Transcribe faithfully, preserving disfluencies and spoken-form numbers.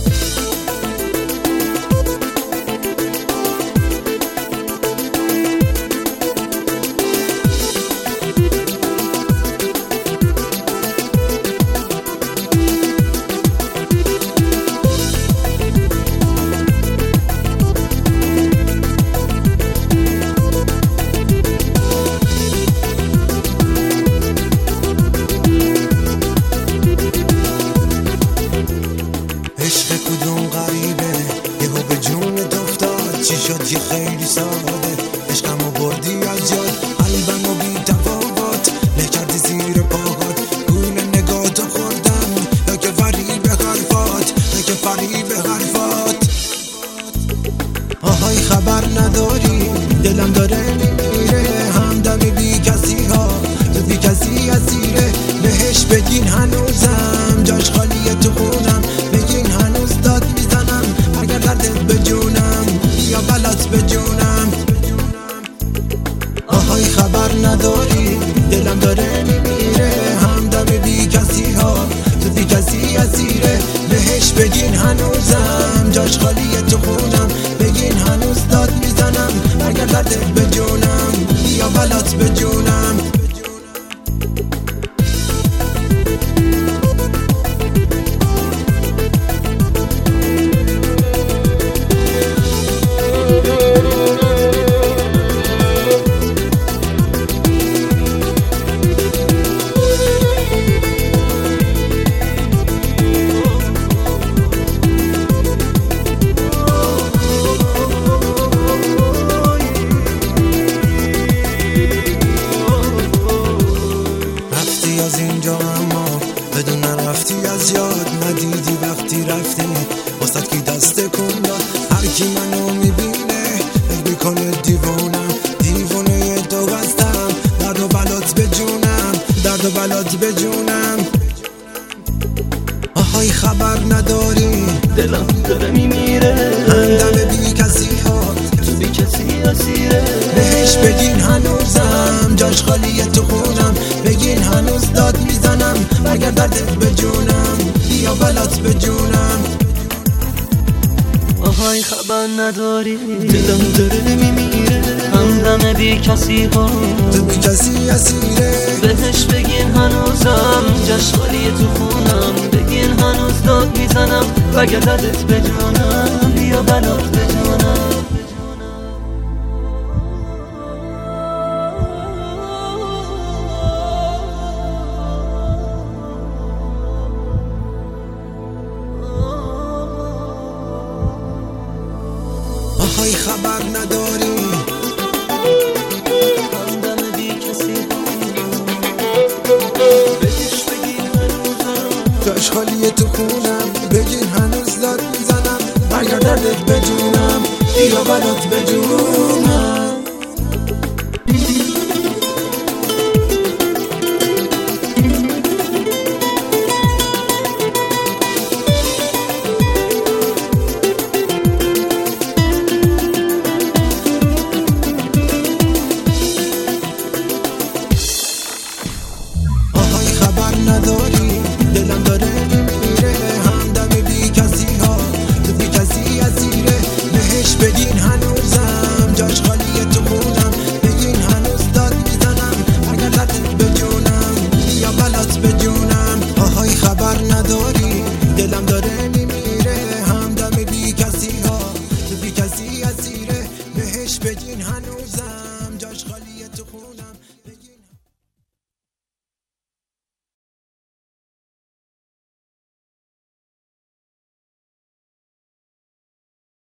عشق کدوم غریبه یهو به جونت افتاد، چی شد یه خیلی ساده، عشقمو بردی از یاد، قلبمو بی تفاوت له کردی زیر پاهات، گول نگاتو خوردم یا که فریب حرفات، یا که فریب حرفات. آهای خبر نداری دلم داره میمیره، همدم بی کسی ها تو بی کسی اسیره، بهش بگین هنوزم جاش خالیه تو خونم، بگین هنوز داد میزنم اگر دردت به جونم یا بلات به جونم. آهای خبر نداری دلم داره میمیره، همدم بی کسی ها تو بی کسی اسیره، بهش بگین هنوزم جاش خالیه تو خونم، بگین هنوز داد میزنم اگر دردت به جونم یا بلات به جونم. از اینجا اما بدون رفتی از یاد، ندیدی وقتی رفتی واسه کی دست کن داد، هر کی منو میبینه فکر میکنه دیوونم، دیوونه تو هستم، درد و بلات به جونم، درد و بلات به جونم. آهای خبر نداری دلم داره میمیره، همدم بی کسی ها تو بی کسی اسیره، بهش بگین هنوزم جاش خالیه تو خونم، بگین هنوز داد میزنم اگر دردت به جونم یا بلات به جونم. آهای خبر نداری دلم داره میمیره، همدم بی کسی ها تو بی کسی اسیره، بهش بگین هنوزم جاش خالیه تو خونم، بگین هنوز داد میزنم اگر دردت به جونم یا بلات به جونم. آهای خبر نداری همدم بی کسی بهش بگین هنوزم جاش خالیه تو خونم، بگین هنوز داد میزنم اگر دردت به جونم یا بلات به جونم.